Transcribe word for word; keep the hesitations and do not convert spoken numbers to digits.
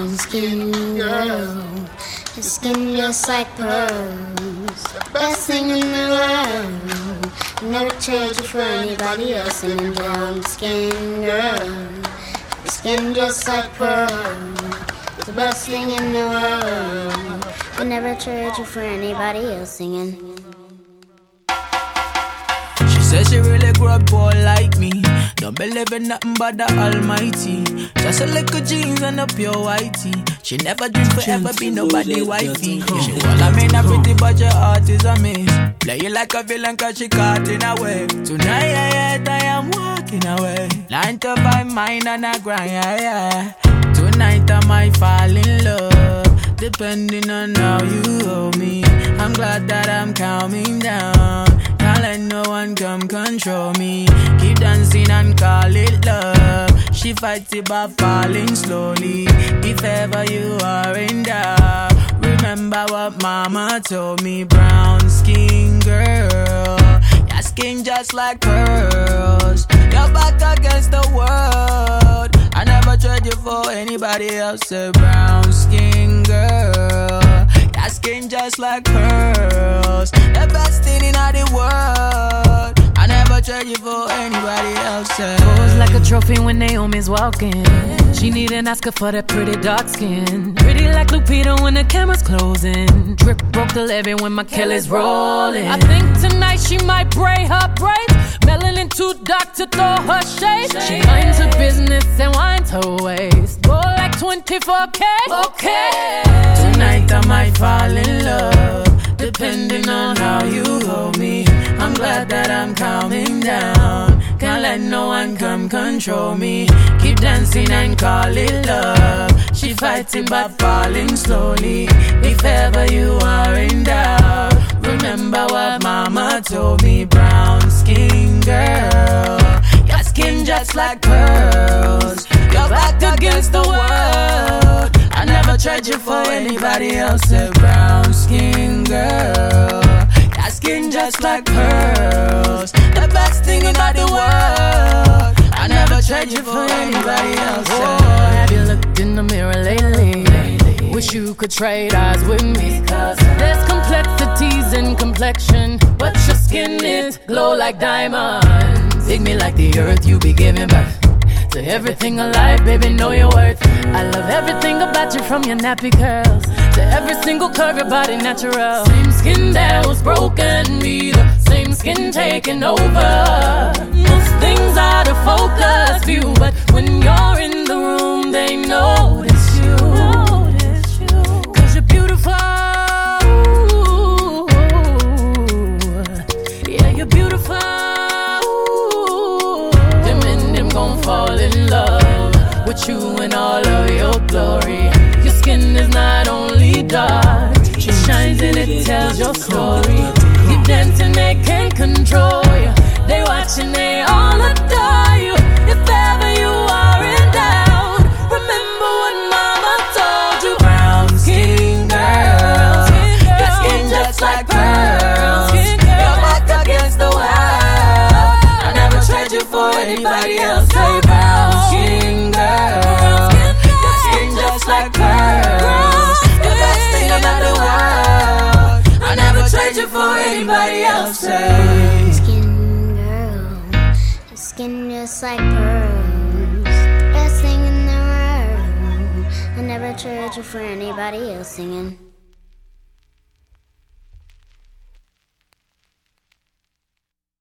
brown skin girl. Your skin just like pearls, the best thing in the world. Never trade you for anybody else. Singing brown skin girl. Your skin just like pearls, the best thing in the world. I never trade you for anybody else. Singing. Says she really grew up poor like me. Don't believe in nothing but the Almighty. Just a little jeans and a pure whitey. She never dream forever be nobody wifey. She call I mean a pretty but your heart is a miss. Play you like a villain cause she caught in a way. Tonight I, I am walking away. Nine to five mine and I grind, yeah, yeah. Tonight I might fall in love, depending on how you hold me. I'm glad that I'm calming down. Can't let no one come control me. Keep dancing and call it love. She fights it by falling slowly. If ever you are in doubt, remember what mama told me. Brown skin girl, your skin just like pearls. You're back against the world. I never trade you for anybody else. A brown skin girl, your skin just like pearls. The best thing in all the world. I never trade you for anybody else. Pose like a trophy when Naomi's walking. She need an Oscar for that pretty dark skin. Pretty like Lupita when the camera's closing. Drip broke the levee when my Kelly's rolling. I think tonight she might braid her braids. Melanin too dark to throw her shade. She minds her business and winds her waist. Go like twenty-four K. Okay. Tonight I might fall in love, depending on how you hold me. I'm glad that I'm calming down. Can't let no one come control me. Keep dancing and call it love. She fighting but falling slowly. If ever you are in doubt, remember what mama told me. Brown skin girl, your skin just like pearls. You're back against the world. I never tried you for anybody else. A brown skin girl, your skin just like pearls. The best thing in all the world. I never tried you for anybody else. Oh, have you looked in the mirror lately? Wish you could trade eyes with me. Cause there's complexities in complexion, but your skin is glow like diamonds. Dig me like the earth, you be giving birth to everything alive, baby, know your worth. I love everything about you, from your nappy curls to every single curve, your body natural. Same skin that was broken, be the same skin taking over. Most things out of focus view, but when you're in the room, they notice you. Cause you're beautiful. Yeah, you're beautiful. Them and them gon' fall in love with you in all of your glory. Your skin is not only dark, it shines and it tells your story. Keep dancing, they can't control you. They watching, they all adore you. If ever you are in doubt, remember what mama told you. Brown skin girl, your skin just like pearls. You're back against the world. I never tried you for anybody else. Say brown skin girl, your skin just like pearls. The best thing about the world. I never tried you for anybody else. Say Skin girl, your skin just like pearls, best thing in the world. I never trade you for anybody else. Singing.